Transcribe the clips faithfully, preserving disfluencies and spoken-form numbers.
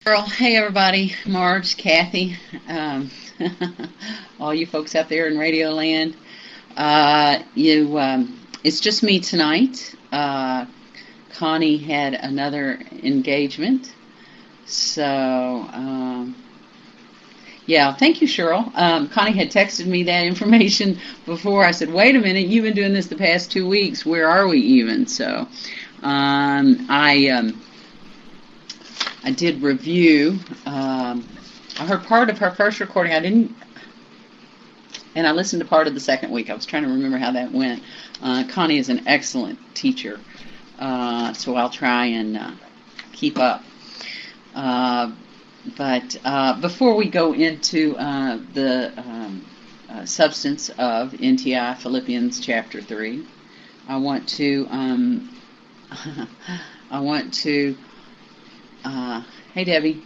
Girl, hey everybody, Marge, Kathy, um, all you folks out there in Radio Land. Uh, you, um, it's just me tonight. Uh, Connie had another engagement, so um, yeah. Thank you, Cheryl. Um, Connie had texted me that information before. I said, "Wait a minute, you've been doing this the past two weeks. Where are we even?" So um, I. Um, I did review. Um, I heard part of her first recording. I didn't, and I listened to part of the second week. I was trying to remember how that went. Uh, Connie is an excellent teacher, uh, so I'll try and uh, keep up. Uh, but uh, before we go into uh, the um, uh, substance of N T I Philippians chapter three, I want to um, I want to. Uh, hey Debbie,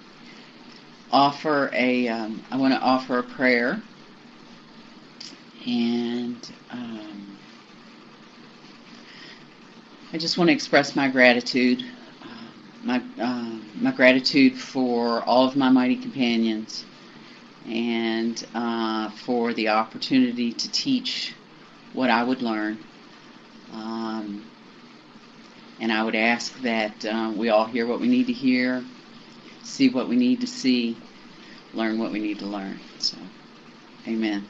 offer a, um, I want to offer a prayer, and um, I just want to express my gratitude, uh, my, uh, my gratitude for all of my mighty companions, and uh, for the opportunity to teach what I would learn. Um, And I would ask that uh, we all hear what we need to hear, see what we need to see, learn what we need to learn. So, amen.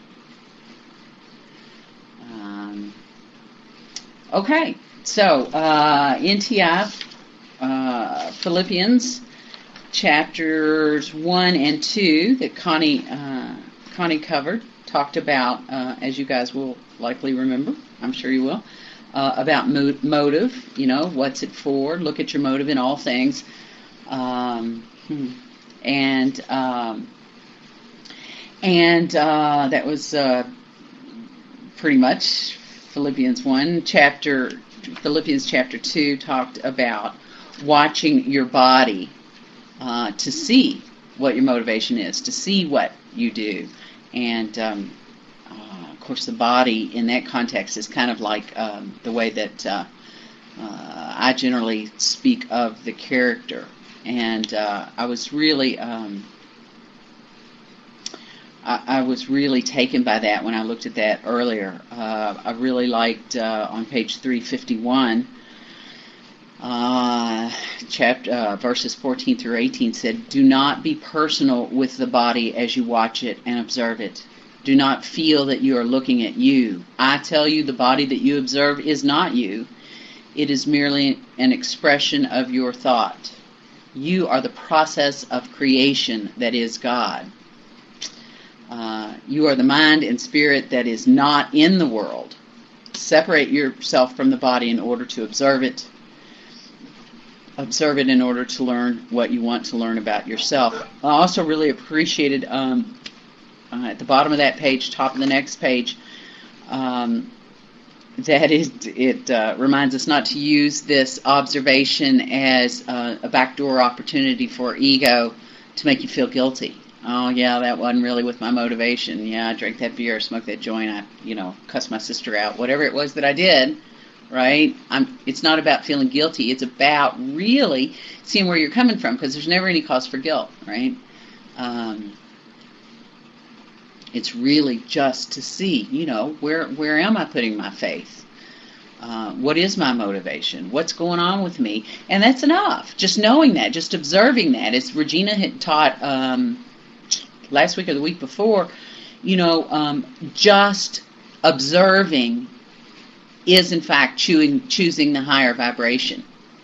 Um, okay, so uh, N T I, uh, Philippians, chapters one and two that Connie, uh, Connie covered, talked about, uh, as you guys will likely remember, I'm sure you will, Uh, about mo- motive, you know, what's it for? Look at your motive in all things. Um, and um, and uh, that was uh, pretty much Philippians one. Chapter Philippians chapter two talked about watching your body uh, to see what your motivation is, to see what you do. And um, Of course, the body in that context is kind of like um, the way that uh, uh, I generally speak of the character. And uh, I was really, um, I, I was really taken by that when I looked at that earlier. Uh, I really liked uh, on page three fifty-one, uh, chapter uh, verses fourteen through eighteen said, "Do not be personal with the body as you watch it and observe it. Do not feel that you are looking at you. I tell you, the body that you observe is not you. It is merely an expression of your thought. You are the process of creation that is God. Uh, you are the mind and spirit that is not in the world. Separate yourself from the body in order to observe it. Observe it in order to learn what you want to learn about yourself." I also really appreciated um, Uh, at the bottom of that page, top of the next page, um, that it, it uh, reminds us not to use this observation as uh, a backdoor opportunity for ego to make you feel guilty. Oh, yeah, that wasn't really with my motivation. Yeah, I drank that beer, smoked that joint, I, you know, cussed my sister out, whatever it was that I did, right? I'm, it's not about feeling guilty. It's about really seeing where you're coming from, because there's never any cause for guilt, right? Um, It's really just to see, you know, where where am I putting my faith? Uh, what is my motivation? What's going on with me? And that's enough. Just knowing that, just observing that. As Regina had taught um, last week or the week before, you know, um, just observing is in fact chewing, choosing the higher vibration.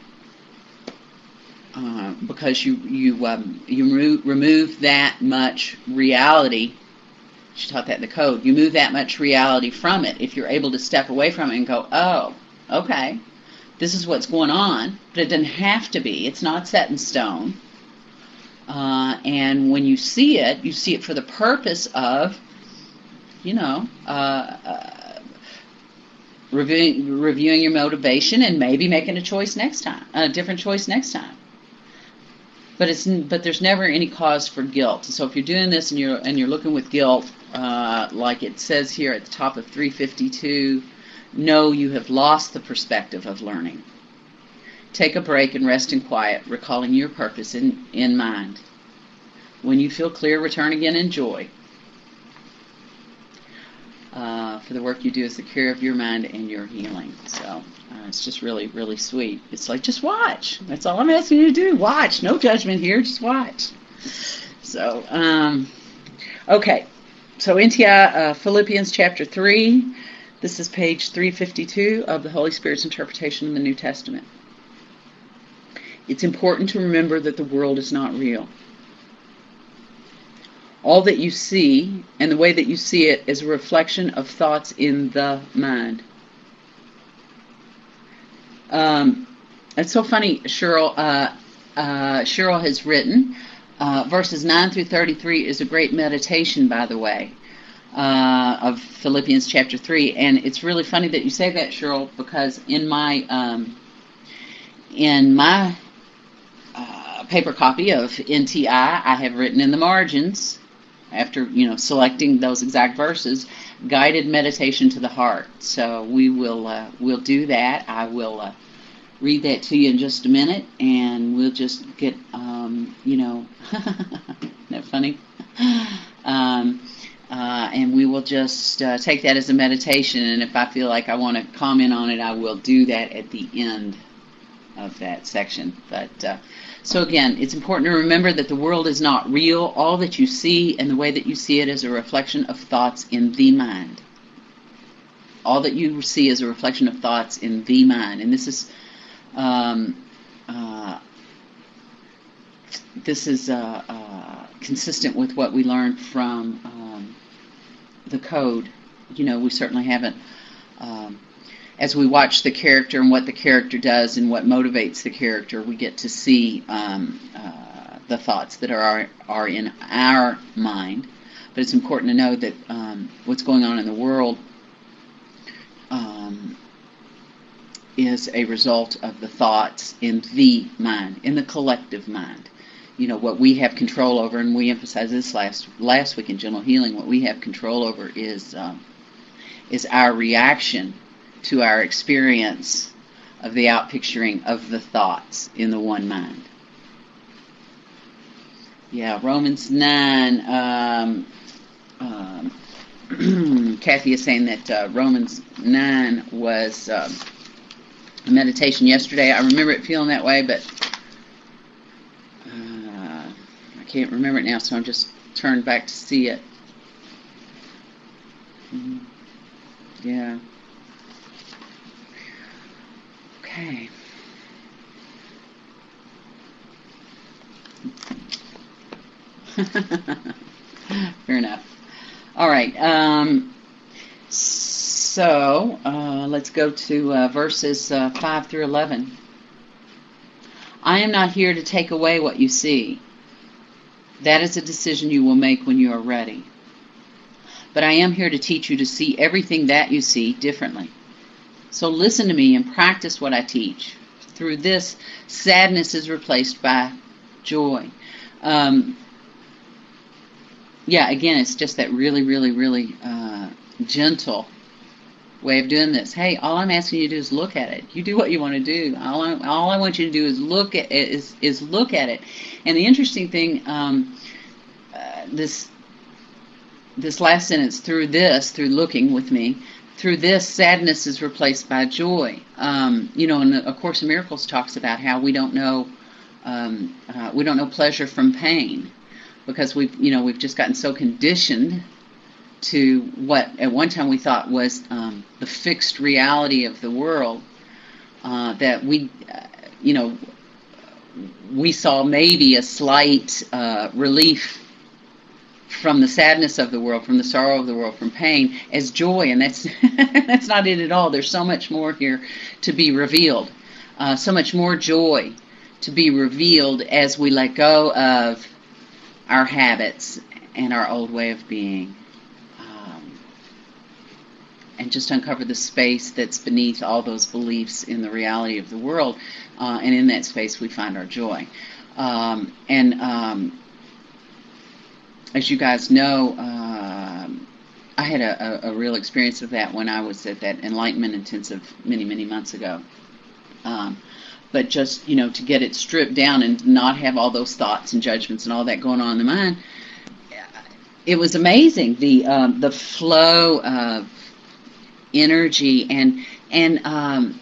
Uh, because you you um, you remove, remove that much reality. She taught that in the code. You move that much reality from it if you're able to step away from it and go, oh, okay, this is what's going on, but it doesn't have to be. It's not set in stone. Uh, and when you see it, you see it for the purpose of, you know, uh, uh, reviewing, reviewing your motivation and maybe making a choice next time, a different choice next time. But it's but there's never any cause for guilt. So if you're doing this and you're and you're looking with guilt, uh, like it says here at the top of three fifty-two, no, you have lost the perspective of learning. Take a break and rest in quiet, recalling your purpose in, in mind. When you feel clear, return again in joy. Uh, for the work you do is the cure of your mind and your healing. So uh, it's just really, really sweet. It's like, just watch. That's all I'm asking you to do. Watch. No judgment here. Just watch. So, um, okay. So N T I uh, Philippians chapter three. This is page three fifty-two of the Holy Spirit's interpretation of the New Testament. It's important to remember that the world is not real. All that you see and the way that you see it is a reflection of thoughts in the mind. Um, it's so funny, Cheryl. Uh, uh, Cheryl has written uh, verses nine through thirty-three is a great meditation, by the way, uh, of Philippians chapter three. And it's really funny that you say that, Cheryl, because in my um, in my uh, paper copy of N T I, I have written in the margins, after, you know, selecting those exact verses, guided meditation to the heart. So we will uh, we'll do that. I will uh, read that to you in just a minute, and we'll just get, um, you know, isn't that funny? Um, uh, and we will just uh, take that as a meditation, and if I feel like I want to comment on it, I will do that at the end of that section. But uh, so again, it's important to remember that the world is not real. All that you see and the way that you see it is a reflection of thoughts in the mind. All that you see is a reflection of thoughts in the mind. And this is um, uh, this is uh, uh, consistent with what we learned from um, the Code. You know, we certainly haven't um, as we watch the character and what the character does and what motivates the character, we get to see um, uh, the thoughts that are are in our mind. But it's important to know that um, what's going on in the world um, is a result of the thoughts in the mind, in the collective mind. You know, what we have control over, and we emphasized this last last week in Gentle Healing, what we have control over is um, is our reaction to our experience of the outpicturing of the thoughts in the one mind. Yeah, Romans nine, um, um, Kathy is saying that uh, Romans nine was um, a meditation yesterday. I remember it feeling that way, but uh, I can't remember it now, so I'm just turned back to see it. Mm-hmm. Yeah. Okay. Fair enough. All right. Um, so uh, let's go to uh, verses uh, five through eleven. I am not here to take away what you see. That is a decision you will make when you are ready. But I am here to teach you to see everything that you see differently. So listen to me and practice what I teach. Through this, sadness is replaced by joy. Um, yeah, again, it's just that really, really, really uh, gentle way of doing this. Hey, all I'm asking you to do is look at it. You do what you want to do. All I, all I want you to do is look at it. Is, is look at it. And the interesting thing, um, uh, this this last sentence, through this, through looking with me, through this, sadness is replaced by joy. Um, you know, and the, A Course in Miracles talks about how we don't know um, uh, we don't know pleasure from pain, because we've you know we've just gotten so conditioned to what at one time we thought was um, the fixed reality of the world uh, that we uh, you know we saw maybe a slight uh, relief from the sadness of the world, from the sorrow of the world, from pain, as joy, and that's that's not it at all. There's so much more here to be revealed, uh, so much more joy to be revealed as we let go of our habits and our old way of being, um, and just uncover the space that's beneath all those beliefs in the reality of the world, uh, and in that space we find our joy. Um, and um, As you guys know, um, I had a, a, a real experience of that when I was at that Enlightenment Intensive many, many months ago. Um, but just, you know, to get it stripped down and not have all those thoughts and judgments and all that going on in the mind. It was amazing, the um, the flow of energy and and um,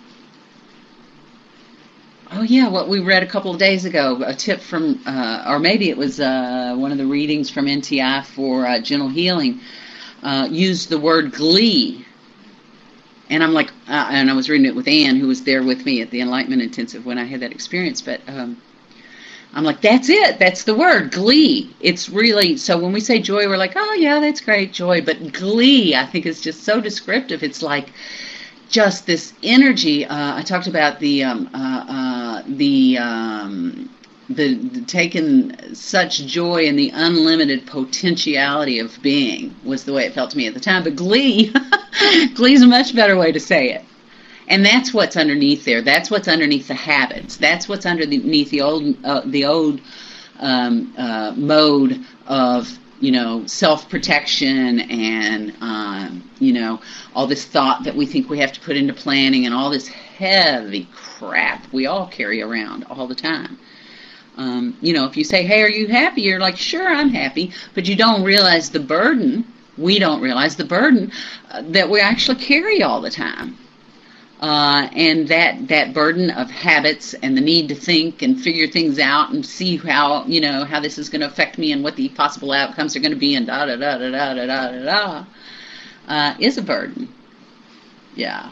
oh yeah, what we read a couple of days ago, a tip from, uh, or maybe it was uh, one of the readings from N T I for uh, Gentle Healing, uh, used the word glee. And I'm like, uh, and I was reading it with Ann, who was there with me at the Enlightenment Intensive when I had that experience. But um, I'm like, that's it. That's the word, glee. It's really, so when we say joy, we're like, oh yeah, that's great, joy. But glee, I think, is just so descriptive. It's like just this energy. Uh, I talked about the um, uh, uh, the um, the, the taking such joy in the unlimited potentiality of being was the way it felt to me at the time. But glee, glee is a much better way to say it. And that's what's underneath there. That's what's underneath the habits. That's what's underneath the old uh, the old um, uh, mode of, you know, self-protection and, um, you know, all this thought that we think we have to put into planning and all this heavy crap we all carry around all the time. Um, you know, if you say, hey, are you happy? You're like, sure, I'm happy. But you don't realize the burden. We don't realize the burden uh, that we actually carry all the time. Uh, and that, that burden of habits and the need to think and figure things out and see how, you know, how this is going to affect me and what the possible outcomes are going to be and da da da da da da da da da uh, is a burden. Yeah.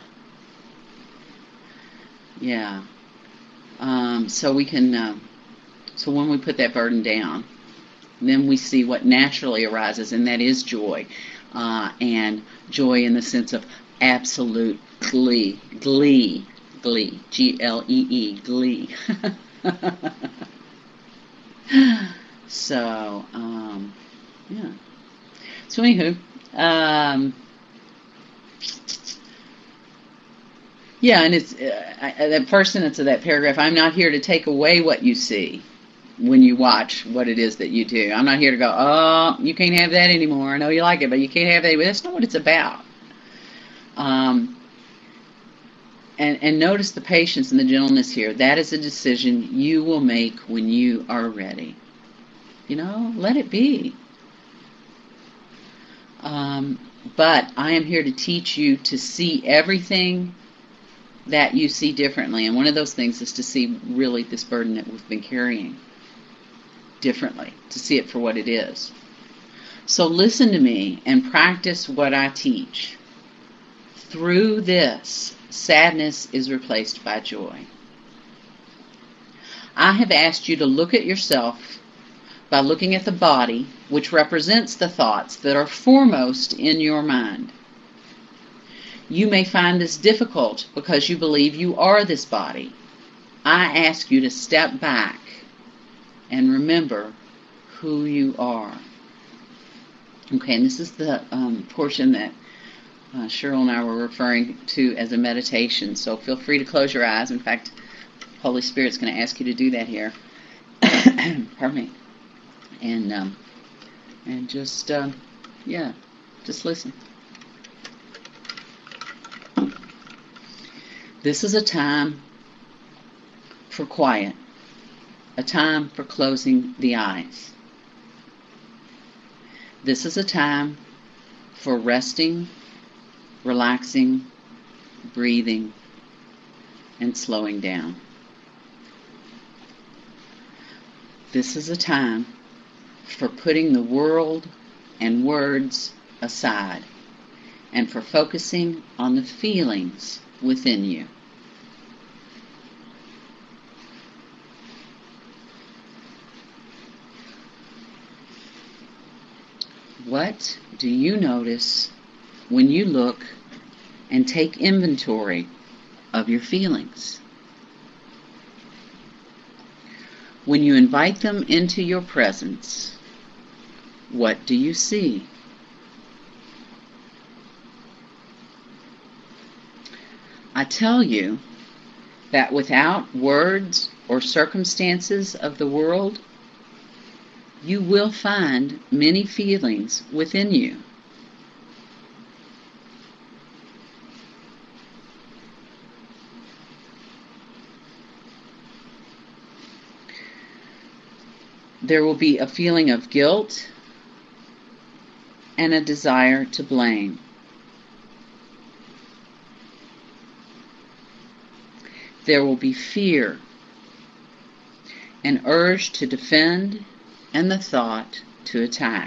Yeah. Um, so we can, uh, so when we put that burden down, then we see what naturally arises, and that is joy. Uh, and joy in the sense of absolute glee, glee, glee, G L E E, glee. So, um, yeah. So, anywho, um, yeah, and it's uh, I, that first sentence of that paragraph, I'm not here to take away what you see when you watch what it is that you do. I'm not here to go, oh, you can't have that anymore. I know you like it, but you can't have that. That's not what it's about. Um, and, and notice the patience and the gentleness here. That is a decision you will make when you are ready. You know, let it be. Um, but I am here to teach you to see everything that you see differently. And one of those things is to see really this burden that we've been carrying differently, to see it for what it is. So listen to me and practice what I teach. Through this, sadness is replaced by joy. I have asked you to look at yourself by looking at the body, which represents the thoughts that are foremost in your mind. You may find this difficult because you believe you are this body. I ask you to step back and remember who you are. Okay, and this is the um, portion that uh, Cheryl and I were referring to as a meditation. So feel free to close your eyes. In fact, Holy Spirit's going to ask you to do that here. Pardon me. And um, and just uh, yeah, just listen. This is a time for quiet, a time for closing the eyes. This is a time for resting, relaxing, breathing, and slowing down. This is a time for putting the world and words aside and for focusing on the feelings within you. What do you notice when you look and take inventory of your feelings? When you invite them into your presence, what do you see? I tell you that without words or circumstances of the world, you will find many feelings within you. There will be a feeling of guilt and a desire to blame. There will be fear, an urge to defend, and the thought to attack.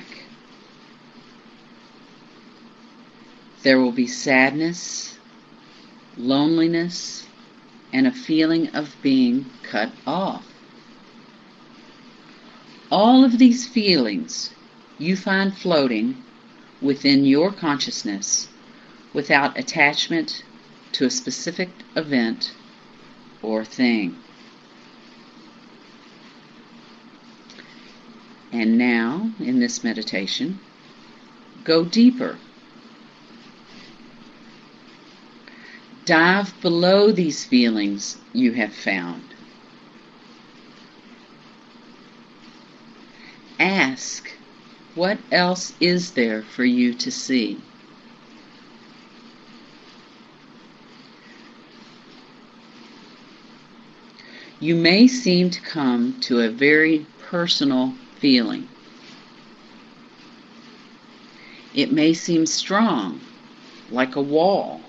There will be sadness, loneliness, and a feeling of being cut off. All of these feelings you find floating within your consciousness without attachment to a specific event or thing. And now, in this meditation, go deeper. Dive below these feelings you have found. Ask, what else is there for you to see? You may seem to come to a very personal feeling. It may seem strong, like a wall.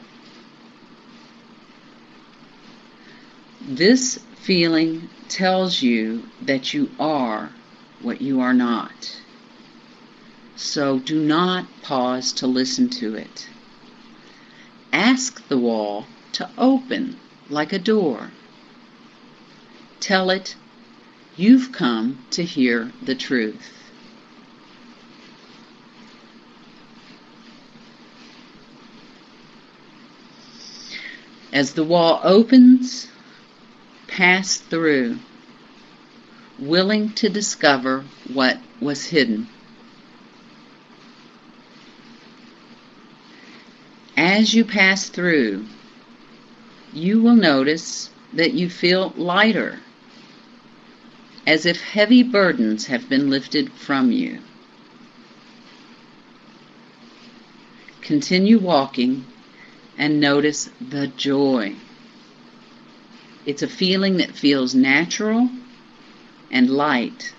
This feeling tells you that you are what you are not. So do not pause to listen to it. Ask the wall to open like a door. Tell it, you've come to hear the truth. As the wall opens, pass through, willing to discover what was hidden. As you pass through, you will notice that you feel lighter, as if heavy burdens have been lifted from you. Continue walking and notice the joy. It's a feeling that feels natural and light.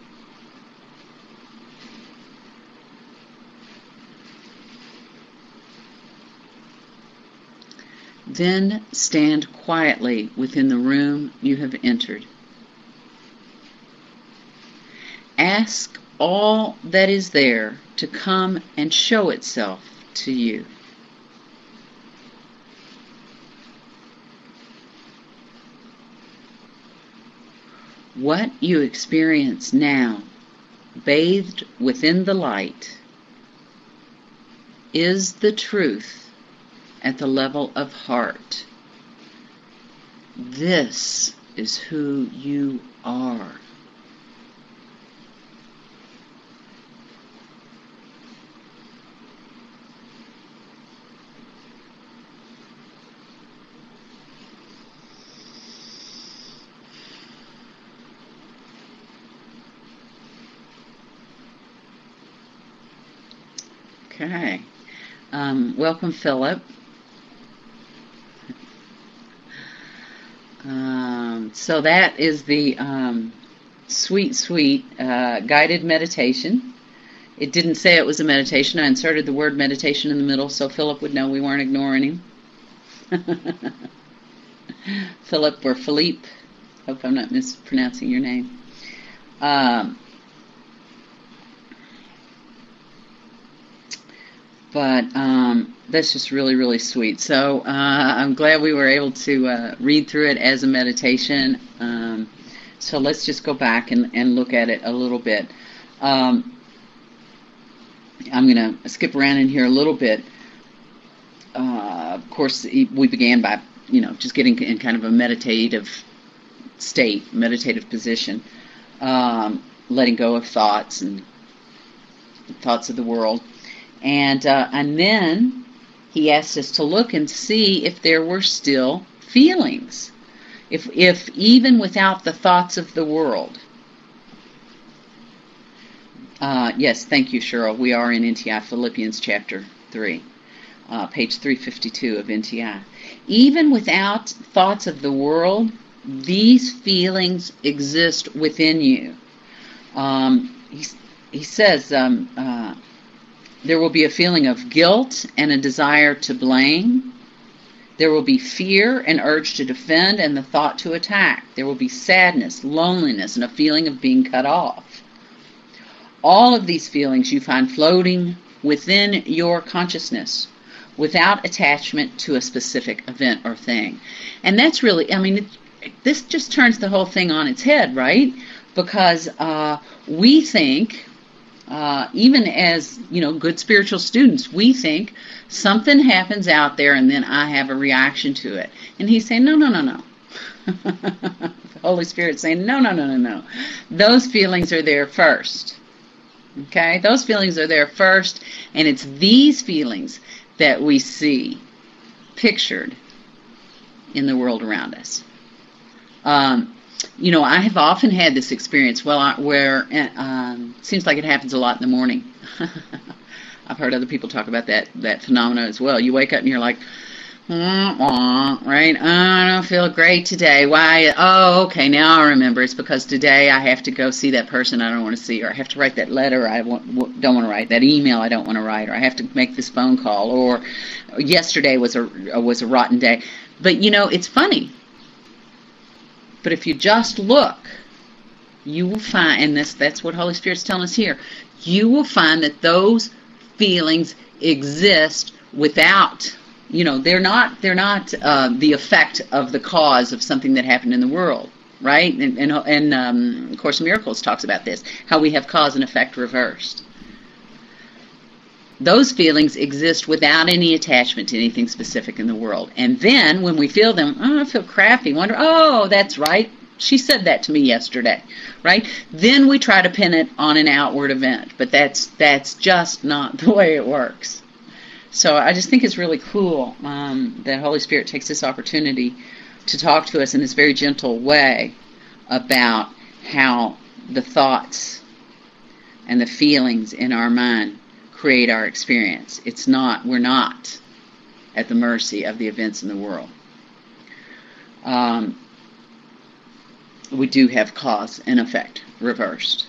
Then stand quietly within the room you have entered. Ask all that is there to come and show itself to you. What you experience now, bathed within the light, is the truth at the level of heart. This is who you are. Okay. Um, welcome, Philip. Um, so that is the um, sweet, sweet uh, guided meditation. It didn't say it was a meditation. I inserted the word meditation in the middle so Philip would know we weren't ignoring him. Philip or Philippe. Hope I'm not mispronouncing your name. Um, But um, that's just really, really sweet. So uh, I'm glad we were able to uh, read through it as a meditation. Um, so let's just go back and, and look at it a little bit. Um, I'm going to skip around in here a little bit. Uh, of course, we began by, you know, just getting in kind of a meditative state, meditative position, um, letting go of thoughts and thoughts of the world. And uh, and then he asked us to look and see if there were still feelings, if if even without the thoughts of the world. Uh, yes, thank you, Cheryl. We are in N T I, Philippians chapter three, uh, page three fifty-two of N T I. Even without thoughts of the world, these feelings exist within you. Um, he, he says um, uh, there will be a feeling of guilt and a desire to blame. There will be fear and urge to defend and the thought to attack. There will be sadness, loneliness, and a feeling of being cut off. All of these feelings you find floating within your consciousness without attachment to a specific event or thing. And that's really, I mean, it, this just turns the whole thing on its head, right? Because uh, we think, uh, even as, you know, good spiritual students, we think something happens out there and then I have a reaction to it. And he's saying, no, no, no, no. The Holy Spirit's saying, no, no, no, no, no. Those feelings are there first. Okay? Those feelings are there first, and it's these feelings that we see pictured in the world around us. Um, you know, I have often had this experience well, I, where it um, seems like it happens a lot in the morning. I've heard other people talk about that that phenomena as well. You wake up and you're like, wah, wah, right? Oh, I don't feel great today. Why? Oh, okay, now I remember. It's because today I have to go see that person I don't want to see, or I have to write that letter I want, don't want to write, that email I don't want to write, or I have to make this phone call, or yesterday was a was a rotten day. But you know, it's funny. But if you just look, you will find, and this that's what Holy Spirit's telling us here, you will find that those feelings exist without, you know, they're not they're not uh, the effect of the cause of something that happened in the world, right? And and, and um, Course in Miracles talks about this, how we have cause and effect reversed. Those feelings exist without any attachment to anything specific in the world. And then when we feel them, oh, I feel crappy, wonder, oh, that's right, she said that to me yesterday, right? Then we try to pin it on an outward event, but that's that's just not the way it works. So I just think it's really cool um, that Holy Spirit takes this opportunity to talk to us in this very gentle way about how the thoughts and the feelings in our mind create our experience. It's not, we're not at the mercy of the events in the world. Um, we do have cause and effect reversed.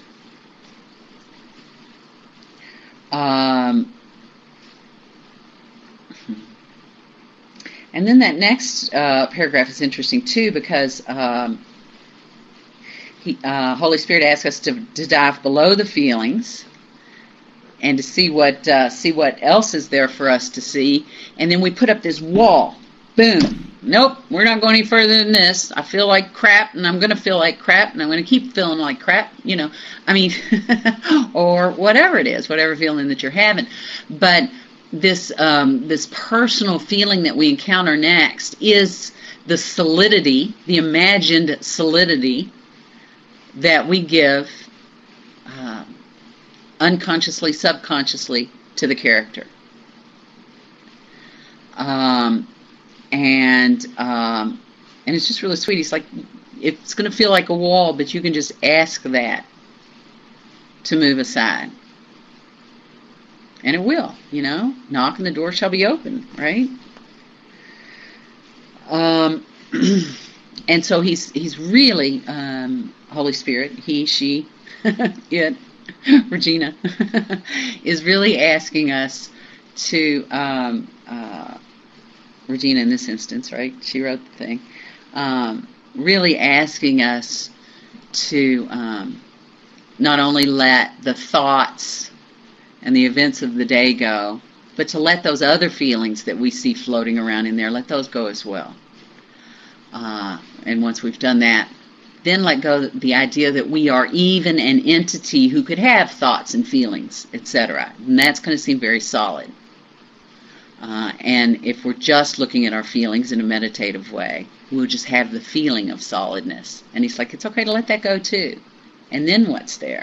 Um, and then that next uh, paragraph is interesting too, because um, he, uh, Holy Spirit asks us to, to dive below the feelings and to see what uh, see what else is there for us to see, and then we put up this wall. Boom. Nope, we're not going any further than this. I feel like crap, and I'm going to feel like crap, and I'm going to keep feeling like crap, you know. I mean, or whatever it is, whatever feeling that you're having. But this um, this personal feeling that we encounter next is the solidity, the imagined solidity that we give uh, unconsciously, subconsciously to the character. Um, and um, and it's just really sweet. He's like, it's going to feel like a wall, but you can just ask that to move aside. And it will, you know. Knock and the door shall be open, right? Um, and so he's he's really, um, Holy Spirit, he, she, it, Regina, is really asking us to, um, uh, Regina in this instance, right? She wrote the thing. Um, really asking us to um, not only let the thoughts and the events of the day go, but to let those other feelings that we see floating around in there, let those go as well. Uh, and once we've done that, then let go of the idea that we are even an entity who could have thoughts and feelings, et cetera. And that's going to seem very solid. Uh, and if we're just looking at our feelings in a meditative way, we'll just have the feeling of solidness. And he's like, it's okay to let that go too. And then what's there?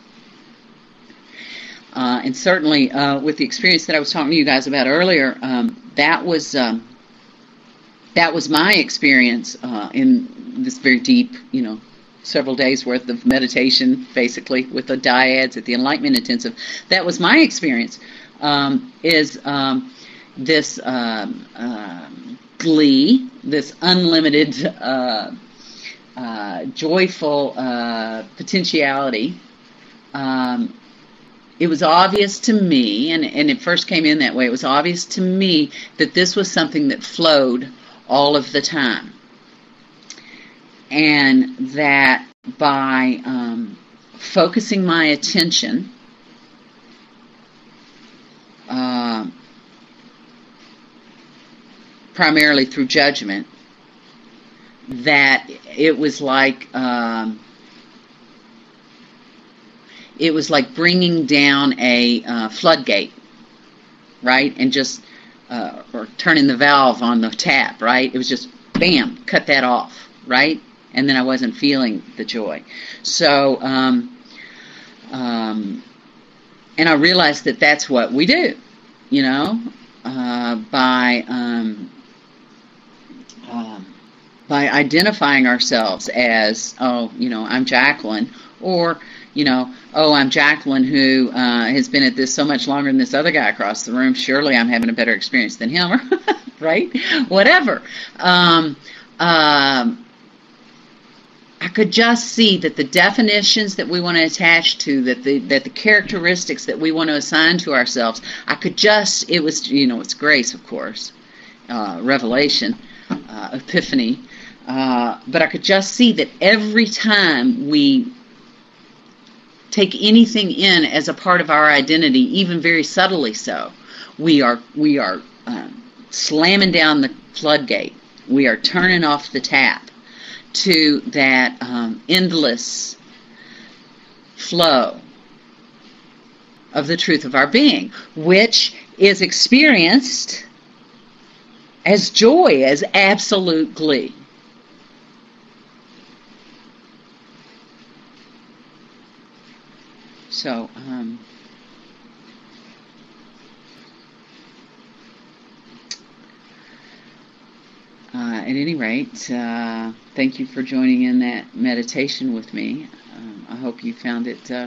Uh, and certainly uh, with the experience that I was talking to you guys about earlier, um, that was um, that was my experience uh, in this very deep, you know, several days worth of meditation, basically, with the dyads at the Enlightenment Intensive. That was my experience, um, is um, this um, uh, glee, this unlimited, uh, uh, joyful uh, potentiality um, it was obvious to me, and, and it first came in that way, it was obvious to me that this was something that flowed all of the time. And that by um, focusing my attention, uh, primarily through judgment, that it was like um, it was like bringing down a uh, floodgate, right, and just uh, or turning the valve on the tap, right. It was just bam, cut that off, right, and then I wasn't feeling the joy. So, um, um, and I realized that that's what we do, you know, uh, by um, um, by identifying ourselves as, oh, you know, I'm Jacqueline, or, you know, oh, I'm Jacqueline who uh, has been at this so much longer than this other guy across the room. Surely I'm having a better experience than him, right? Whatever. Um, um, I could just see that the definitions that we want to attach to, that the that the characteristics that we want to assign to ourselves, I could just, it was, you know, it's grace, of course, uh, revelation, uh, epiphany, uh, but I could just see that every time we take anything in as a part of our identity, even very subtly so, we are we are um, slamming down the floodgate. We are turning off the tap to that um, endless flow of the truth of our being, which is experienced as joy, as absolute glee. So, um, uh, at any rate, uh, thank you for joining in that meditation with me. Um, I hope you found it uh,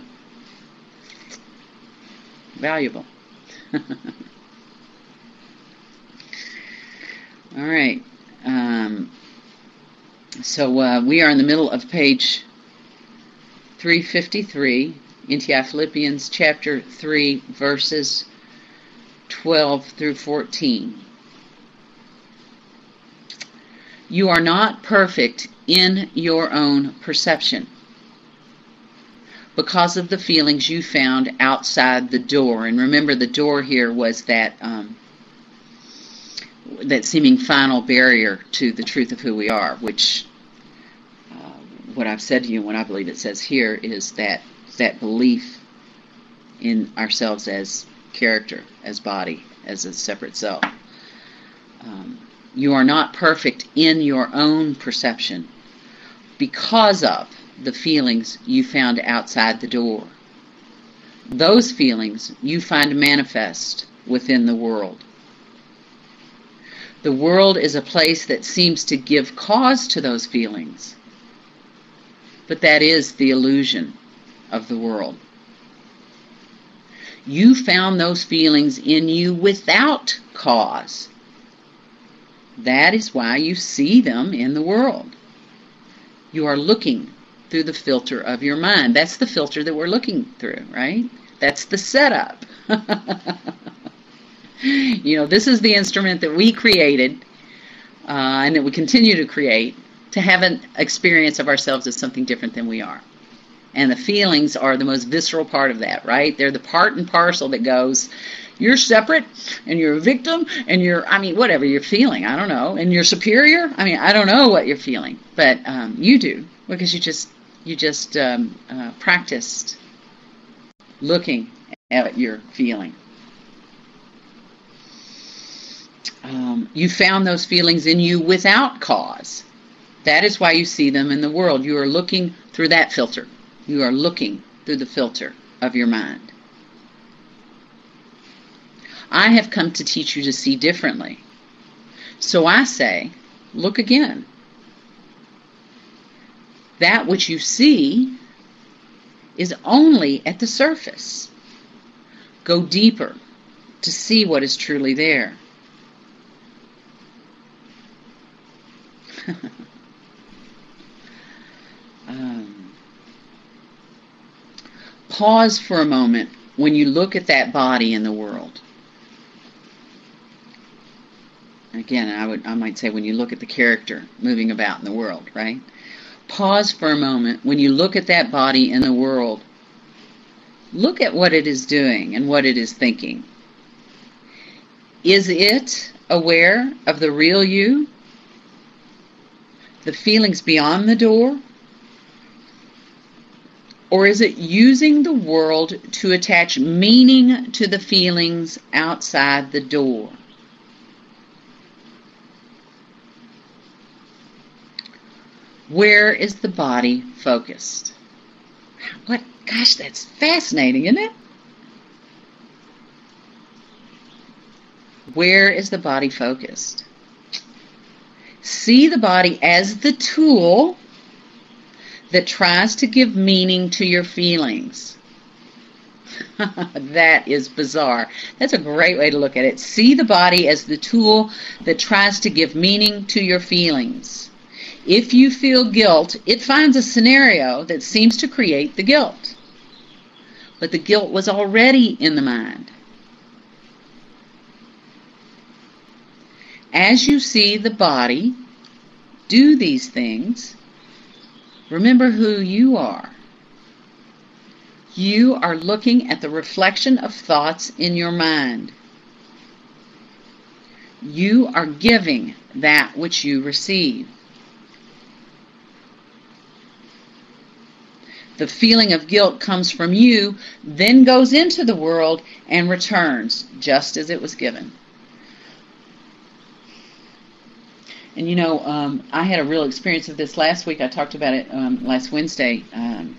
valuable. All right. Um, so uh, we are in the middle of page three fifty-three. N T I Philippians chapter three, verses twelve through fourteen. You are not perfect in your own perception because of the feelings you found outside the door. And remember, the door here was that um, that seeming final barrier to the truth of who we are, which uh, what I've said to you and what I believe it says here is that that belief in ourselves as character, as body, as a separate self. Um, you are not perfect in your own perception because of the feelings you found outside the door. Those feelings you find manifest within the world. The world is a place that seems to give cause to those feelings, but that is the illusion of the world. You found those feelings in you without cause. That is why you see them in the world. You are looking through the filter of your mind. That's the filter that we're looking through, right? That's the setup. You know, this is the instrument that we created uh, and that we continue to create to have an experience of ourselves as something different than we are. And the feelings are the most visceral part of that, right? They're the part and parcel that goes, you're separate, and you're a victim, and you're, I mean, whatever you're feeling, I don't know. And you're superior, I mean, I don't know what you're feeling. But um, you do, because you just, you just um, uh, practiced looking at what you're feeling. Um, you found those feelings in you without cause. That is why you see them in the world. You are looking through that filter. You are looking through the filter of your mind. I have come to teach you to see differently. So I say, look again. That which you see is only at the surface. Go deeper to see what is truly there. um, Pause for a moment when you look at that body in the world. Again, I would I might say when you look at the character moving about in the world, right? Pause for a moment when you look at that body in the world. Look at what it is doing and what it is thinking. Is it aware of the real you? The feelings beyond the door? Or is it using the world to attach meaning to the feelings outside the door? Where is the body focused? What? Gosh, that's fascinating, isn't it? Where is the body focused? See the body as the tool that tries to give meaning to your feelings. That is bizarre. That's a great way to look at it. See the body as the tool that tries to give meaning to your feelings. If you feel guilt, it finds a scenario that seems to create the guilt. But the guilt was already in the mind. As you see the body do these things, remember who you are. You are looking at the reflection of thoughts in your mind. You are giving that which you receive. The feeling of guilt comes from you, then goes into the world and returns just as it was given. And you know, um, I had a real experience of this last week. I talked about it um, last Wednesday um,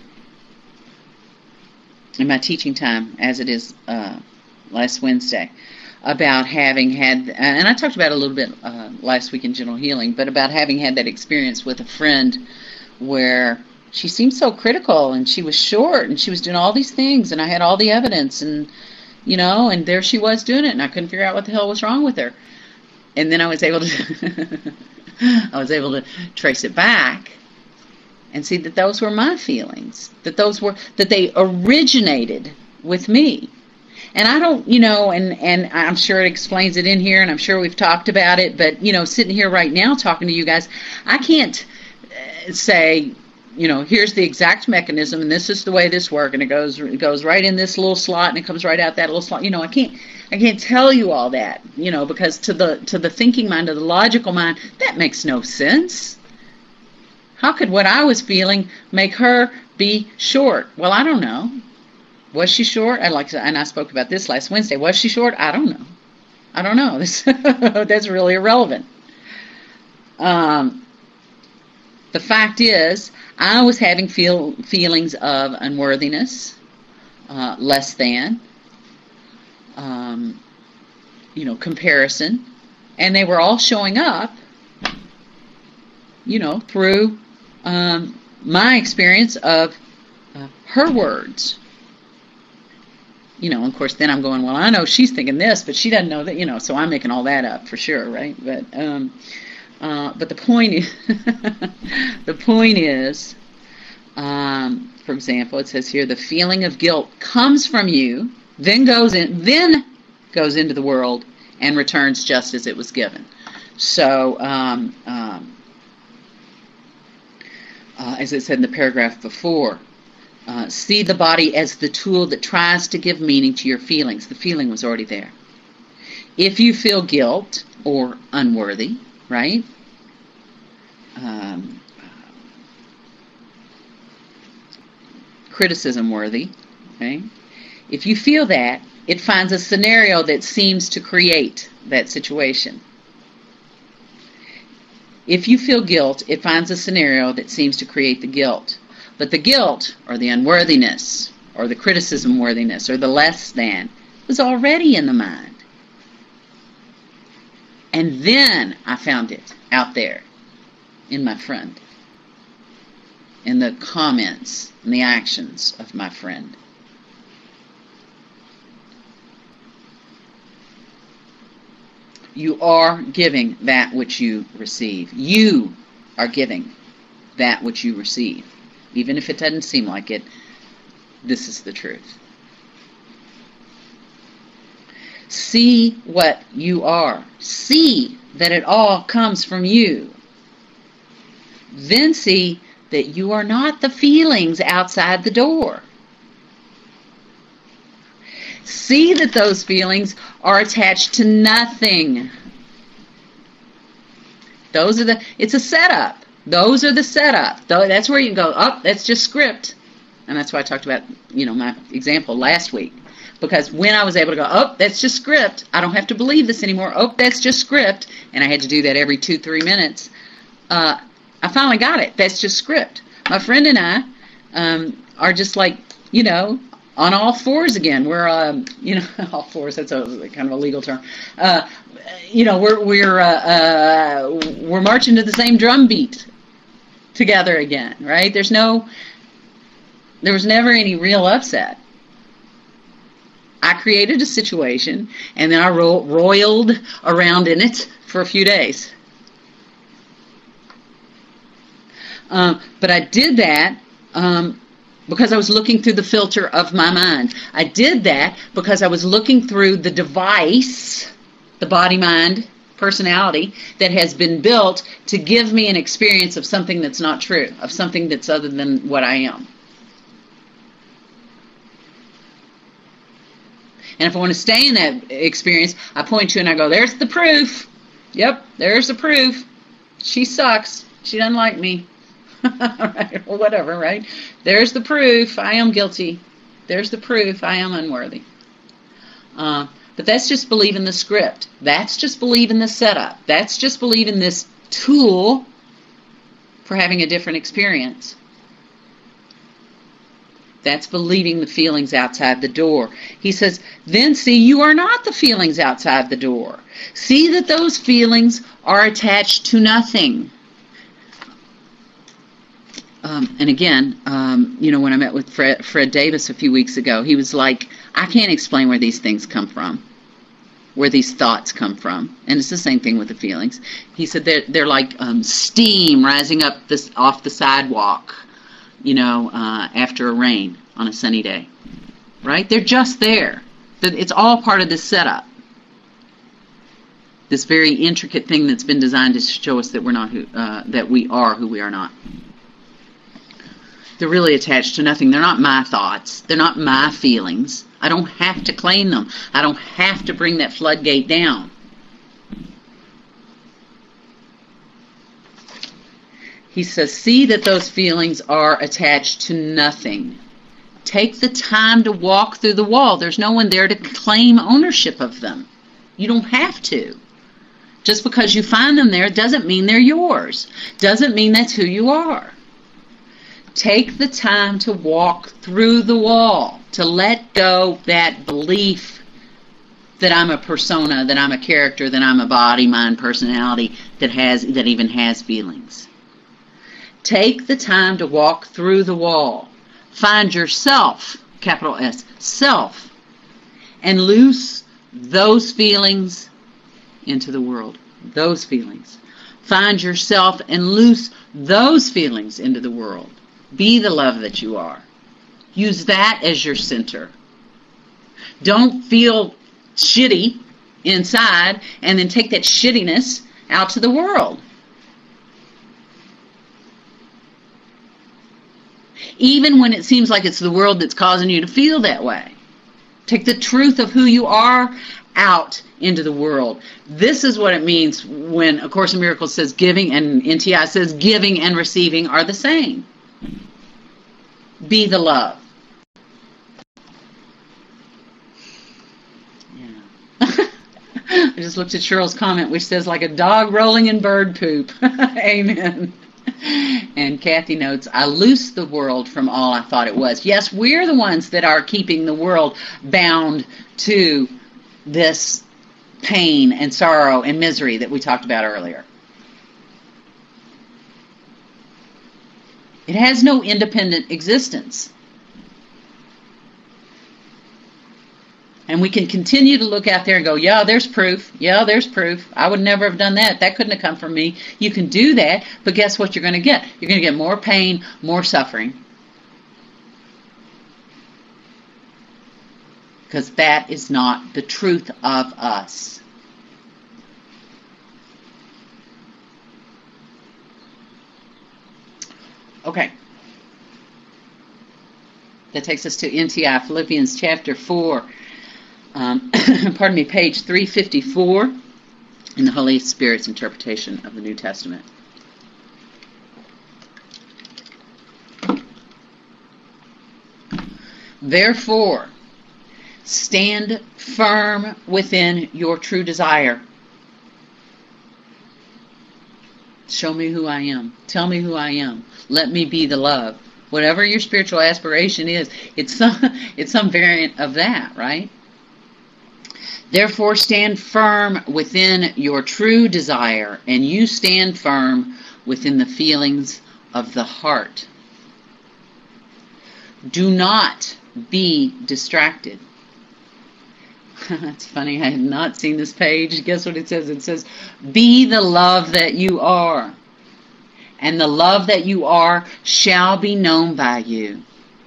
in my teaching time, as it is uh, last Wednesday, about having had, and I talked about it a little bit uh, last week in Gentle Healing, but about having had that experience with a friend where she seemed so critical, and she was short, and she was doing all these things, and I had all the evidence, and, you know, and there she was doing it, and I couldn't figure out what the hell was wrong with her. And then I was able to, I was able to trace it back and see that those were my feelings, that those were, that they originated with me. And I don't, you know, and, and I'm sure it explains it in here, and I'm sure we've talked about it, but, you know, sitting here right now talking to you guys, I can't say, you know, here's the exact mechanism, and this is the way this works, and it goes it goes right in this little slot, and it comes right out that little slot. You know, I can't I can't tell you all that, you know, because to the to the thinking mind, to the logical mind, that makes no sense. How could what I was feeling make her be short? Well, I don't know. Was she short? I like to, and I spoke about this last Wednesday. Was she short? I don't know. I don't know. This, that's really irrelevant. Um. The fact is, I was having feel, feelings of unworthiness, uh, less than, um, you know, comparison, and they were all showing up, you know, through um, my experience of uh, her words. You know, of course, then I'm going, well, I know she's thinking this, but she doesn't know that, you know, so I'm making all that up for sure, right? But, um, Uh, but the point is, the point is, um, for example, it says here, the feeling of guilt comes from you, then goes in, then goes into the world and returns just as it was given. So, um, um, uh, as it said in the paragraph before, uh, see the body as the tool that tries to give meaning to your feelings. The feeling was already there. If you feel guilt or unworthy, right? Um, criticism worthy, okay? If you feel that, it finds a scenario that seems to create that situation. If you feel guilt, it finds a scenario that seems to create the guilt. But the guilt, or the unworthiness, or the criticism worthiness, or the less than, was already in the mind. And then I found it out there in my friend, in the comments and the actions of my friend. You are giving that which you receive. You are giving that which you receive. Even if it doesn't seem like it, this is the truth. See what you are. See that it all comes from you. Then see that you are not the feelings outside the door. See that those feelings are attached to nothing. Those are the, it's a setup. Those are the setup. That's where you can go, oh, that's just script. And that's why I talked about, you know, my example last week. Because when I was able to go, oh, that's just script. I don't have to believe this anymore. Oh, that's just script. And I had to do that every two, three minutes. Uh, I finally got it. That's just script. My friend and I um, are just like, you know, on all fours again. We're, um, you know, all fours. That's a kind of a legal term. Uh, you know, we're we're uh, uh, we're marching to the same drum beat together again, right? There's no, there was never any real upset. I created a situation, and then I ro- roiled around in it for a few days. Um, but I did that um, because I was looking through the filter of my mind. I did that because I was looking through the device, the body, mind, personality, that has been built to give me an experience of something that's not true, of something that's other than what I am. And if I want to stay in that experience, I point to it and I go, there's the proof. Yep, there's the proof. She sucks. She doesn't like me. Right? Or whatever, right? There's the proof. I am guilty. There's the proof. I am unworthy. Uh, but that's just believing the script. That's just believing the setup. That's just believing this tool for having a different experience. That's believing the feelings outside the door. He says, then see you are not the feelings outside the door. See that those feelings are attached to nothing. Um, and again, um, you know, when I met with Fred, Fred Davis a few weeks ago, he was like, I can't explain where these things come from, where these thoughts come from. And it's the same thing with the feelings. He said they're, they're like um, steam rising up this, off the sidewalk, you know, uh, after a rain on a sunny day, right? They're just there. It's all part of this setup. This very intricate thing that's been designed to show us that we're not who, uh, that we are who we are not. They're really attached to nothing. They're not my thoughts. They're not my feelings. I don't have to claim them. I don't have to bring that floodgate down. He says, see that those feelings are attached to nothing. Take the time to walk through the wall. There's no one there to claim ownership of them. You don't have to. Just because you find them there doesn't mean they're yours. Doesn't mean that's who you are. Take the time to walk through the wall, to let go that belief that I'm a persona, that I'm a character, that I'm a body, mind, personality that has that even has feelings. Take the time to walk through the wall. Find yourself, capital S, self, and loose those feelings into the world. Those feelings. Find yourself and loose those feelings into the world. Be the love that you are. Use that as your center. Don't feel shitty inside and then take that shittiness out to the world. Even when it seems like it's the world that's causing you to feel that way. Take the truth of who you are out into the world. This is what it means when A Course in Miracles says giving, and N T I says giving and receiving are the same. Be the love. Yeah. I just looked at Cheryl's comment, which says, like a dog rolling in bird poop. Amen. And Kathy notes, I loose the world from all I thought it was. Yes, we're the ones that are keeping the world bound to this pain and sorrow and misery that we talked about earlier. It has no independent existence. And we can continue to look out there and go, yeah, there's proof. Yeah, there's proof. I would never have done that. That couldn't have come from me. You can do that, but guess what you're going to get? You're going to get more pain, more suffering. because that is not the truth of us. Okay. That takes us to N T I, Philippians chapter four, um, pardon me, page three fifty-four in the Holy Spirit's interpretation of the New Testament. Therefore, stand firm within your true desire. Show me who I am. Tell me who I am. Let me be the love. Whatever your spiritual aspiration is, it's some, it's some variant of that, right? Therefore, stand firm within your true desire, and you stand firm within the feelings of the heart. Do not be distracted. That's funny, I had not seen this page. Guess what it says? It says, be the love that you are, and the love that you are shall be known by you.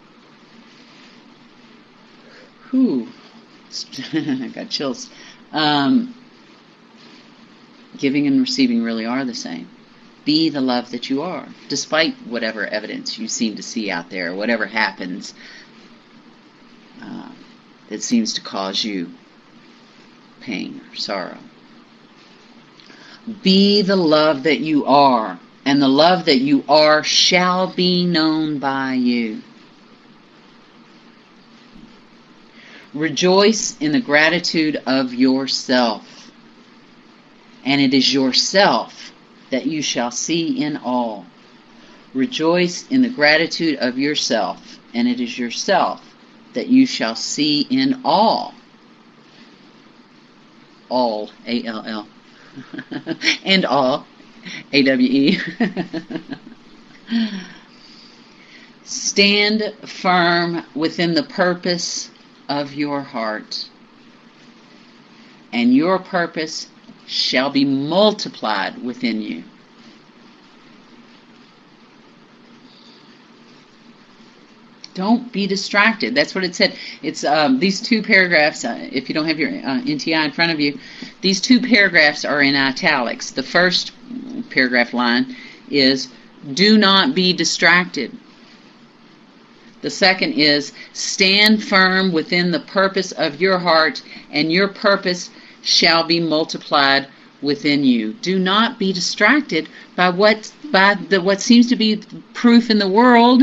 Whew. I got chills. Um, giving and receiving really are the same. Be the love that you are, despite whatever evidence you seem to see out there, whatever happens uh, that seems to cause you pain or sorrow. Be the love that you are, and the love that you are shall be known by you. Rejoice in the gratitude of yourself, and it is yourself that you shall see in all. Rejoice in the gratitude of yourself, and it is yourself that you shall see in all. All, A L L. And all, A W E. Stand firm within the purpose of your heart, and your purpose shall be multiplied within you. Don't be distracted. That's what it said. It's um, these two paragraphs, uh, if you don't have your uh, N T I in front of you, these two paragraphs are in italics. The first paragraph line is, do not be distracted. The second is, stand firm within the purpose of your heart, and your purpose shall be multiplied within you. Do not be distracted by what by the what seems to be proof in the world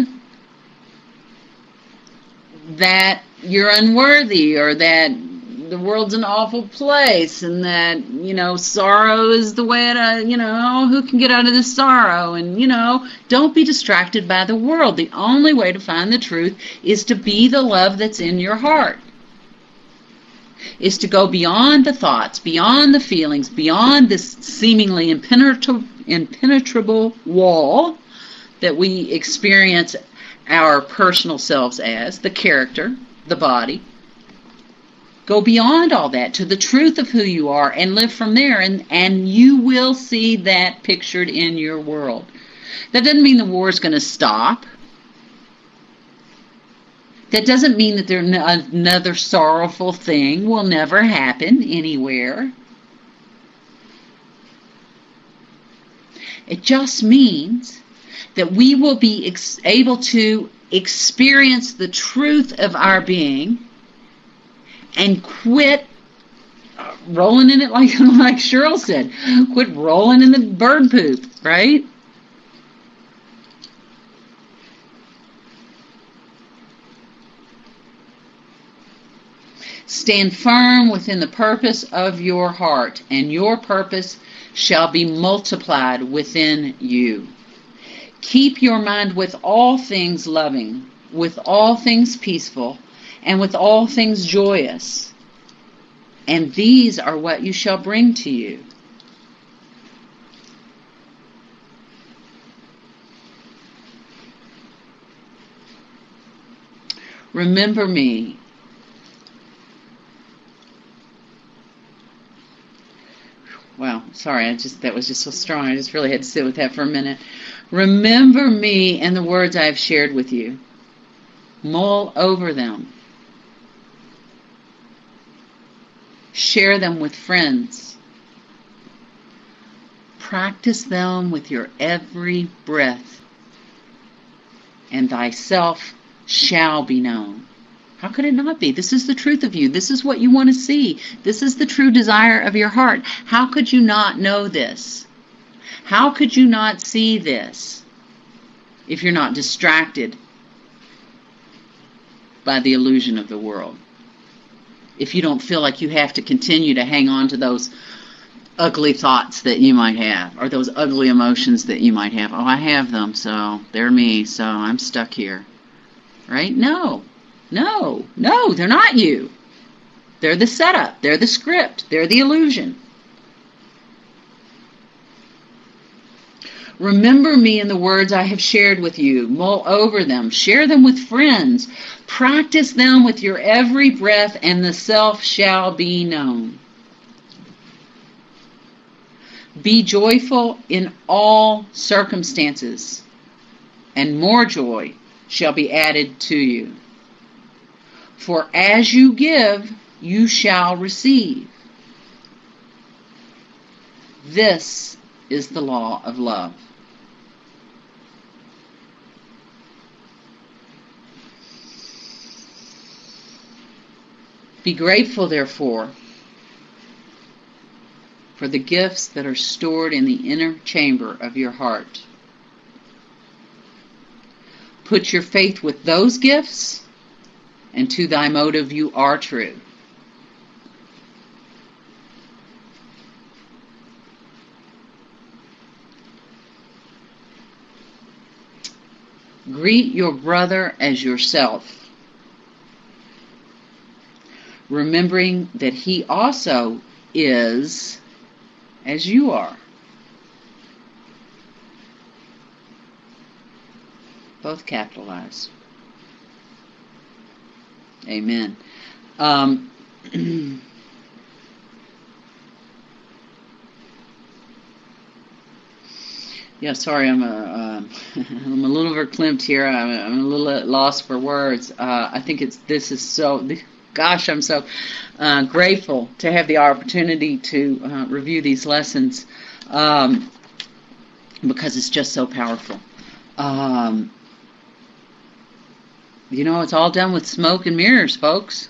that you're unworthy, or that the world's an awful place, and that, you know, sorrow is the way to, you know, who can get out of this sorrow? And, you know, don't be distracted by the world. The only way to find the truth is to be the love that's in your heart. Is to go beyond the thoughts, beyond the feelings, beyond this seemingly impenetrable, impenetrable wall that we experience our personal selves as, the character, the body. Go beyond all that to the truth of who you are and live from there, and, and you will see that pictured in your world. That doesn't mean the war is going to stop. That doesn't mean that there another sorrowful thing will never happen anywhere. It just means that we will be ex- able to experience the truth of our being and quit rolling in it, like, like Cheryl said. Quit rolling in the bird poop, right? Stand firm within the purpose of your heart, and your purpose shall be multiplied within you. Keep your mind with all things loving, with all things peaceful, and with all things joyous. And these are what you shall bring to you. Remember me. Wow, sorry, I just that was just so strong. I just really had to sit with that for a minute. Remember me and the words I have shared with you. Mull over them. Share them with friends. Practice them with your every breath, and thyself shall be known. How could it not be? This is the truth of you. This is what you want to see. This is the true desire of your heart. How could you not know this? How could you not see this if you're not distracted by the illusion of the world? If you don't feel like you have to continue to hang on to those ugly thoughts that you might have, or those ugly emotions that you might have. Oh, I have them, so they're me, so I'm stuck here. Right? No. No. No, they're not you. They're the setup. They're the script. They're the illusion. Remember me in the words I have shared with you. Mull over them. Share them with friends. Practice them with your every breath, and the self shall be known. Be joyful in all circumstances, and more joy shall be added to you. For as you give, you shall receive. This is the law of love. Be grateful, therefore, for the gifts that are stored in the inner chamber of your heart. Put your faith with those gifts, and to thy motive you are true. Greet your brother as yourself, remembering that he also is as you are. Both capitalized. Amen. Um, yeah, sorry, I'm a, uh, I'm a little verklempt here. I'm, I'm a little at loss for words. Uh, I think it's this is so. Gosh, I'm so uh, grateful to have the opportunity to uh, review these lessons um, because it's just so powerful. Um, you know, it's all done with smoke and mirrors, folks.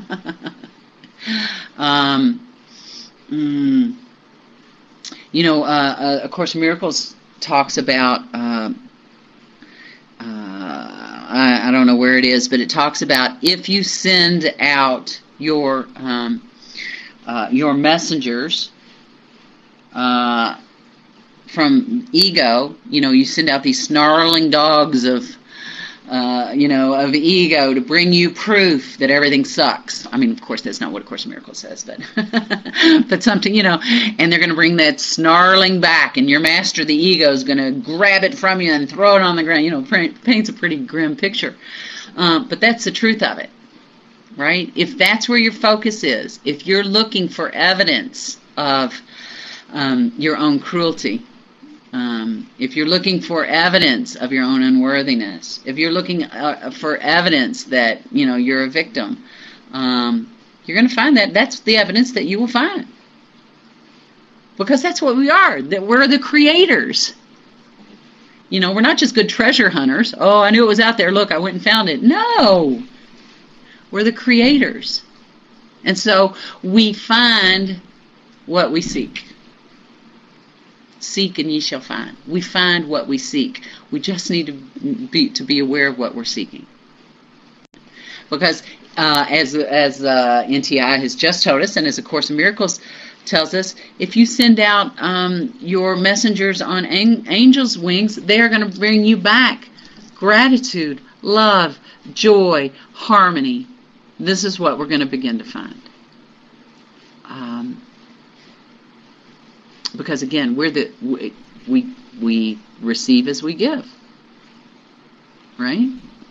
um, mm, you know, uh, uh, A Course in Miracles talks about, uh, uh, I, I don't know where it is, but it talks about if you send out your um, uh, your messengers uh, from ego, you know, you send out these snarling dogs of Uh, you know, of ego to bring you proof that everything sucks. I mean, of course, that's not what A Course in Miracles says, but but something, you know, and they're going to bring that snarling back, and your master, the ego, is going to grab it from you and throw it on the ground. You know, paints a pretty grim picture. Um, but that's the truth of it, right? If that's where your focus is, if you're looking for evidence of um, your own cruelty, Um, if you're looking for evidence of your own unworthiness, if you're looking uh, for evidence that, you know, you're a victim, um, you're going to find that that's the evidence that you will find. Because that's what we are, that we're the creators. You know, we're not just good treasure hunters. Oh, I knew it was out there. Look, I went and found it. No. We're the creators. And so we find what we seek. Seek and ye shall find. We find what we seek. We just need to be to be aware of what we're seeking. Because uh, as as uh, N T I has just told us, and as A Course in Miracles tells us, if you send out um, your messengers on an- angels' wings, they are going to bring you back gratitude, love, joy, harmony. This is what we're going to begin to find. Um, Because again, we're the we, we we receive as we give, right?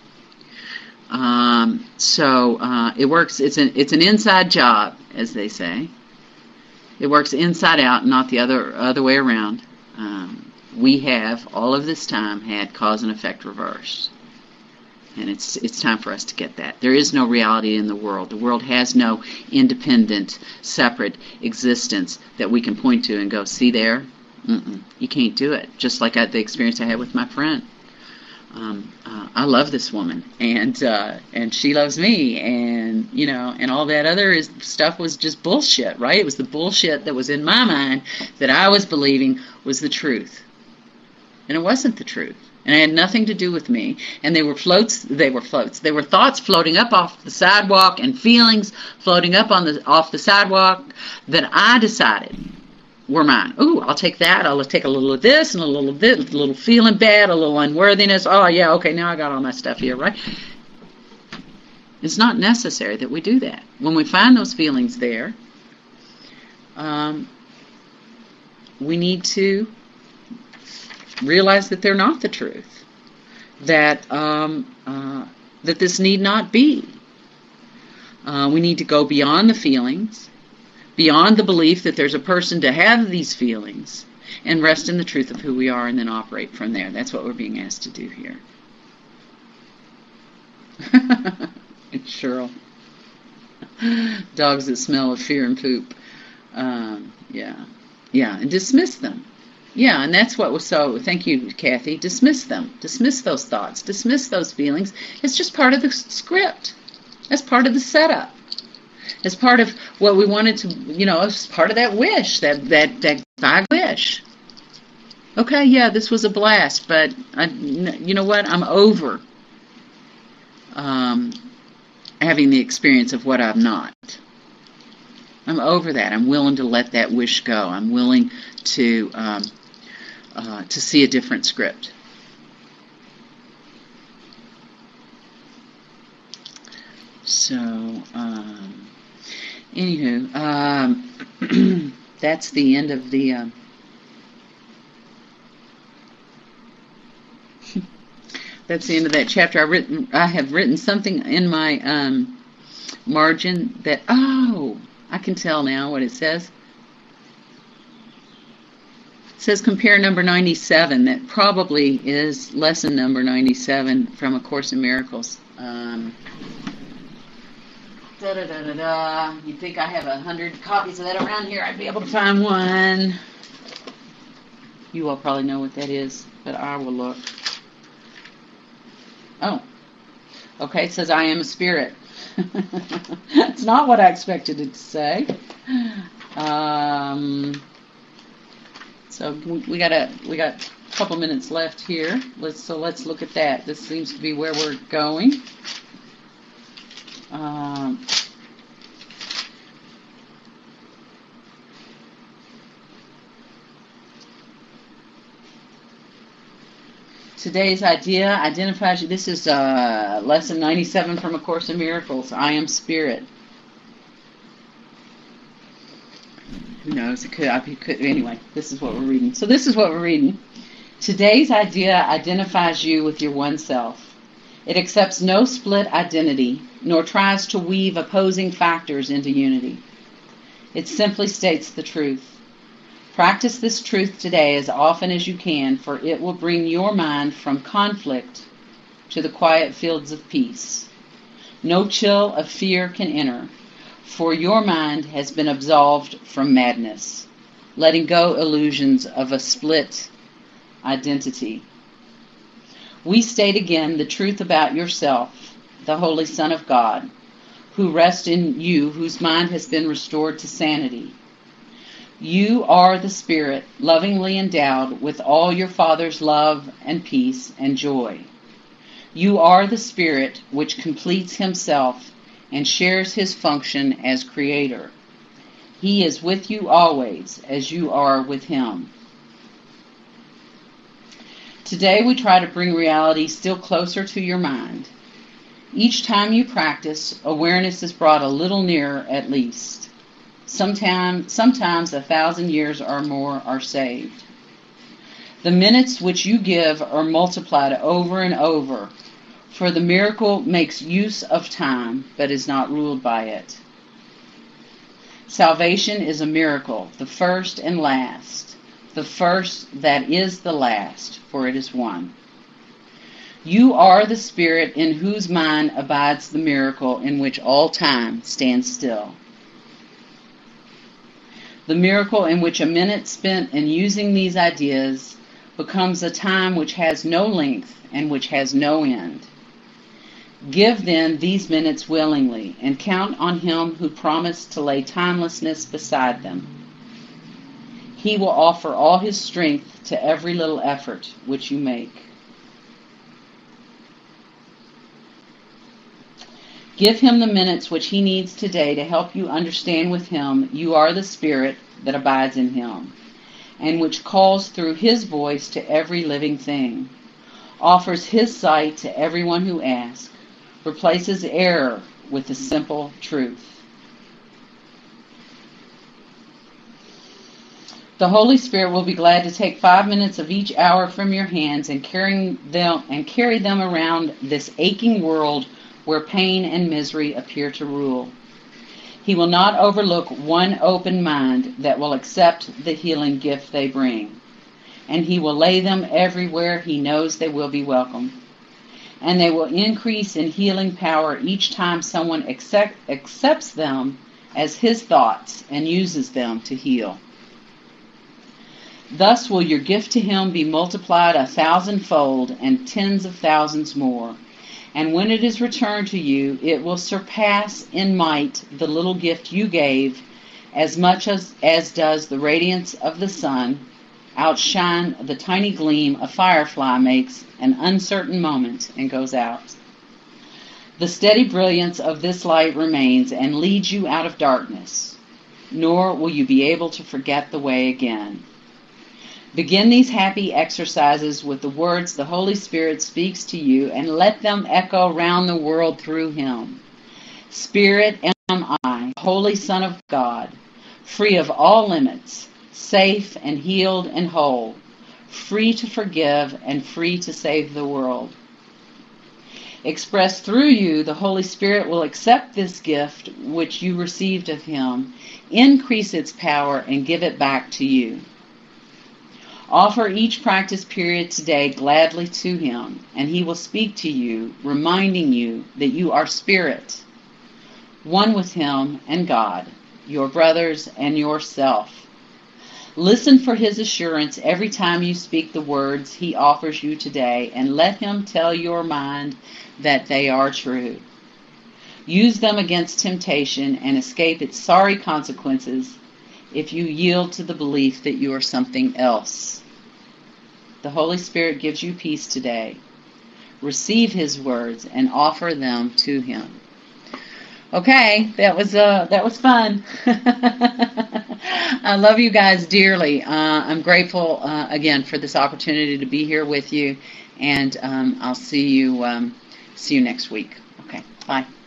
Um, so uh, it works. It's an it's an inside job, as they say. It works inside out, not the other other way around. Um, we have all of this time had cause and effect reversed. And it's it's time for us to get that. There is no reality in the world. The world has no independent, separate existence that we can point to and go, see there? Mm-mm, you can't do it. Just like I, the experience I had with my friend. Um, uh, I love this woman, and uh, and she loves me, and you know, and all that other is, stuff was just bullshit, right? It was the bullshit that was in my mind that I was believing was the truth, and it wasn't the truth, and it had nothing to do with me. And they were floats. They were floats. They were thoughts floating up off the sidewalk, and feelings floating up on the off the sidewalk that I decided were mine. Ooh, I'll take that. I'll take a little of this and a little of this, a little feeling bad, a little unworthiness. Oh, yeah, okay, now I got all my stuff here, right? It's not necessary that we do that. When we find those feelings there, um, we need to realize that they're not the truth. That um, uh, that this need not be. Uh, we need to go beyond the feelings, beyond the belief that there's a person to have these feelings, and rest in the truth of who we are, and then operate from there. That's what we're being asked to do here. It's Cheryl. Dogs that smell of fear and poop. Um, yeah. Yeah, and dismiss them. Yeah, and that's what was so, thank you, Kathy, dismiss them. Dismiss those thoughts. Dismiss those feelings. It's just part of the script. That's part of the setup. As part of what we wanted to, you know, as part of that wish, that that that vague wish. Okay, yeah, this was a blast, but I, you know what? I'm over um, having the experience of what I'm not. I'm over that. I'm willing to let that wish go. I'm willing to um, uh, to see a different script. So. Um, Anywho, um, that's the end of the, um, that's the end of that chapter. I written, I have written something in my um, margin that, oh, I can tell now what it says. It says compare number ninety-seven. That probably is lesson number ninety-seven from A Course in Miracles. Um, Da, da, da, da, da. You'd think I have a hundred copies of that around here. I'd be able to find one. You all probably know what that is, but I will look. Oh. Okay, it says I am a spirit. It's not what I expected it to say. Um, so we, we got a we got a couple minutes left here. Let's so let's look at that. This seems to be where we're going. Um, today's idea identifies you. This is uh, lesson ninety-seven from A Course in Miracles. I am spirit. Who knows? It could. I could. Anyway, this is what we're reading. So this is what we're reading. Today's idea identifies you with your one self. It accepts no split identity, nor tries to weave opposing factors into unity. It simply states the truth. Practice this truth today as often as you can, for it will bring your mind from conflict to the quiet fields of peace. No chill of fear can enter, for your mind has been absolved from madness, letting go illusions of a split identity. We state again the truth about yourself, the Holy Son of God, who rests in you, whose mind has been restored to sanity. You are the Spirit, lovingly endowed with all your Father's love and peace and joy. You are the Spirit which completes Himself and shares His function as Creator. He is with you always, as you are with Him. Today we try to bring reality still closer to your mind. Each time you practice, awareness is brought a little nearer at least. Sometimes, sometimes a thousand years or more are saved. The minutes which you give are multiplied over and over, for the miracle makes use of time, but is not ruled by it. Salvation is a miracle, the first and last, the first that is the last, for it is one. You are the Spirit in whose mind abides the miracle in which all time stands still. The miracle in which a minute spent in using these ideas becomes a time which has no length and which has no end. Give then these minutes willingly, and count on him who promised to lay timelessness beside them. He will offer all his strength to every little effort which you make. Give him the minutes which he needs today to help you understand with him you are the Spirit that abides in him, and which calls through his voice to every living thing, offers his sight to everyone who asks, replaces error with the simple truth. The Holy Spirit will be glad to take five minutes of each hour from your hands and carrying them and carry them around this aching world where pain and misery appear to rule. He will not overlook one open mind that will accept the healing gift they bring, and he will lay them everywhere he knows they will be welcome. And they will increase in healing power each time someone accept, accepts them as his thoughts and uses them to heal. Thus will your gift to him be multiplied a thousandfold and tens of thousands more. And when it is returned to you, it will surpass in might the little gift you gave, as much as, as does the radiance of the sun outshine the tiny gleam a firefly makes an uncertain moment and goes out. The steady brilliance of this light remains and leads you out of darkness, nor will you be able to forget the way again. Begin these happy exercises with the words the Holy Spirit speaks to you, and let them echo round the world through him. Spirit am I, Holy Son of God, free of all limits, safe and healed and whole, free to forgive and free to save the world. Expressed through you, the Holy Spirit will accept this gift which you received of him, increase its power, and give it back to you. Offer each practice period today gladly to him, and he will speak to you, reminding you that you are spirit, one with him and God, your brothers and yourself. Listen for his assurance every time you speak the words he offers you today, and let him tell your mind that they are true. Use them against temptation and escape its sorry consequences if you yield to the belief that you are something else. The Holy Spirit gives you peace today. Receive his words and offer them to him. Okay, that was uh, that was fun. I love you guys dearly. Uh, I'm grateful uh, again for this opportunity to be here with you, and um, I'll see you um, see you next week. Okay, bye.